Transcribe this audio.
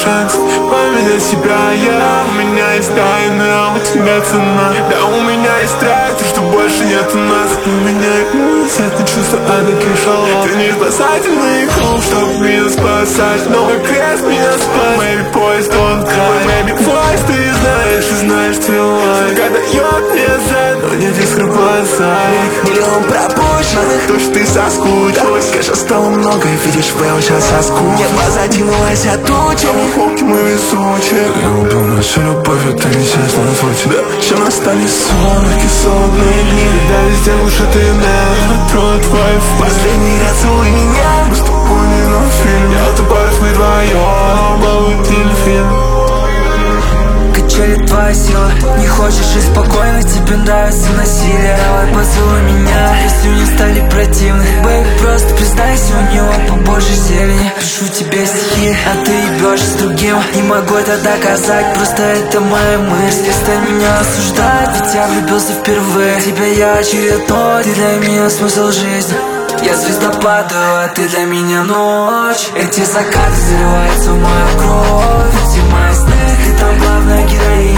шанс поменять себя я. У меня есть тайна, у тебя цена. Да, у меня есть страх, то, что больше нет у нас. У меня иммунитет на чувство ада кишала. Ты не спасательный круг, чтоб меня спасать, но как крест меня спас. Maybe поезд он край, maybe поезд, ты знаешь тела. Когда дает мне зад, но нет искры в глазах. Миллион пропущенных, то, что ты соскучилась. конечно, стало много, видишь, Вэл сейчас соскучилась. Небо задвинулось от тучами, Хлопки мы везучие. Я убил нашу любовь, а ты несчастна на случай. Да, чем остались сумерки, солодные дни. Да, везде лучше ты не трой твой фейс. последний раз целуй меня. Мы с тобой не на фильм. Я утопаюсь, мы вдвоем, ловый дельфин. Качает твоя сила, не хочешь жить спокойно, тебе нравится насилие. Давай поцелуй меня, если не стали противны. Бэйби, просто признайся, у него побольше зелени. Пишу тебе стихи, а ты ебешь с другим. Не могу это доказать, просто это моя мысль. Перестань меня осуждать, ведь я влюбился впервые. Тебя я очередной, ты для меня смысл жизни. Я звездопад, а ты для меня ночь. Эти закаты заливаются в мою кровь. Эти мои сны, ты там главная героиня.